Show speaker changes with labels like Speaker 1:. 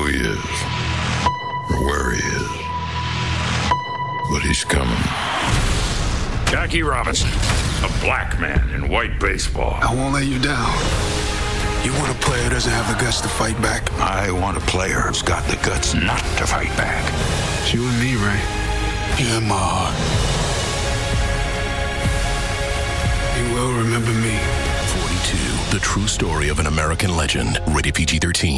Speaker 1: who he is or where he is, but he's coming. Jackie Robinson, a black man in white baseball.
Speaker 2: I won't let you down. You want a player who doesn't have the guts to fight back?
Speaker 1: I want a player who's got the guts not to fight back.
Speaker 2: It's you and me, Ray. You and my heart. You will remember me.
Speaker 3: 42, the true story of an American legend. Rated PG-13.